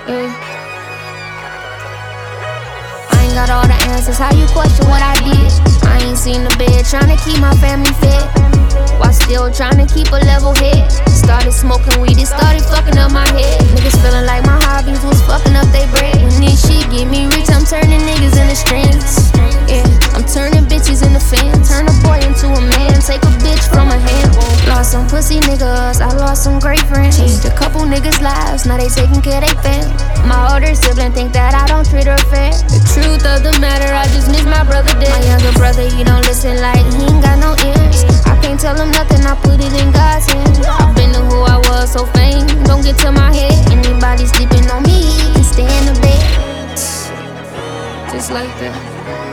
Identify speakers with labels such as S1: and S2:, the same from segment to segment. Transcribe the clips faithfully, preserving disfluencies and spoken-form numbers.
S1: Yeah. I ain't got all the answers, how you question what I did? I ain't seen the bed, tryna keep my family fed, while still tryna keep a level head. Started smoking weed, it started fucking up my head. Niggas feeling like my hobbies was fucking up they bread. When this shit get me rich, I'm turning niggas into strings. Yeah, I'm turning bitches into fans. Turn a boy into a man, take a bitch from a hand. Lost some pussy niggas, I lost some great friends. Changed a couple niggas' lives, now they taking care of they fam. My older sibling think that I don't treat her fair. The truth of the matter, I just miss my brother dead. My younger brother, he don't listen like he ain't got no ears. I can't tell him nothing, I put it in God's hands. I've been to who I was, so fame don't get to my head. Anybody sleeping on me can stay in the bed. Just like that.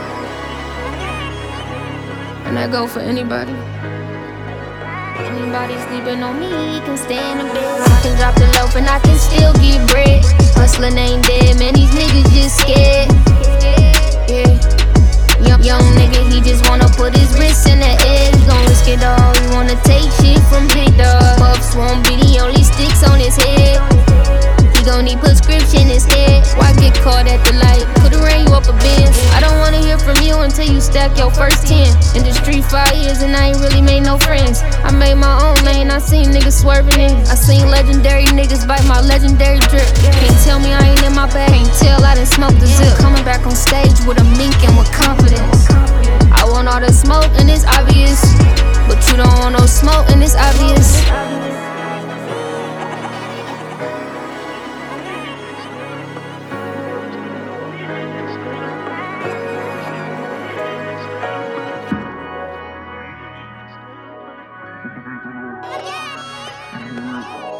S1: And I go for anybody. Anybody sleeping on me can stay in the bed. I can drop the loaf and I can still get bread. Hustling ain't dead, man, these niggas just scared. Yeah. Young, young nigga, he just wanna put his wrist in the air. He gon' risk it all, he wanna take shit from big dog. Puffs won't be the only sticks on his head. He gon' need prescription instead. Why get caught at the light? Could've ran you up a Benz. I don't wanna hear from you until you stack your first ten. In the street five years and I ain't really made no friends. I made my own lane, I seen niggas swerving in. I seen legendary niggas bite my legendary drip. Can't tell me I ain't in my bag, can't tell I done smoked the zip. Coming back on stage with a mink and with confidence. I want all the smoke and it's obvious, but you don't want no smoke and it's obvious.
S2: Yeah.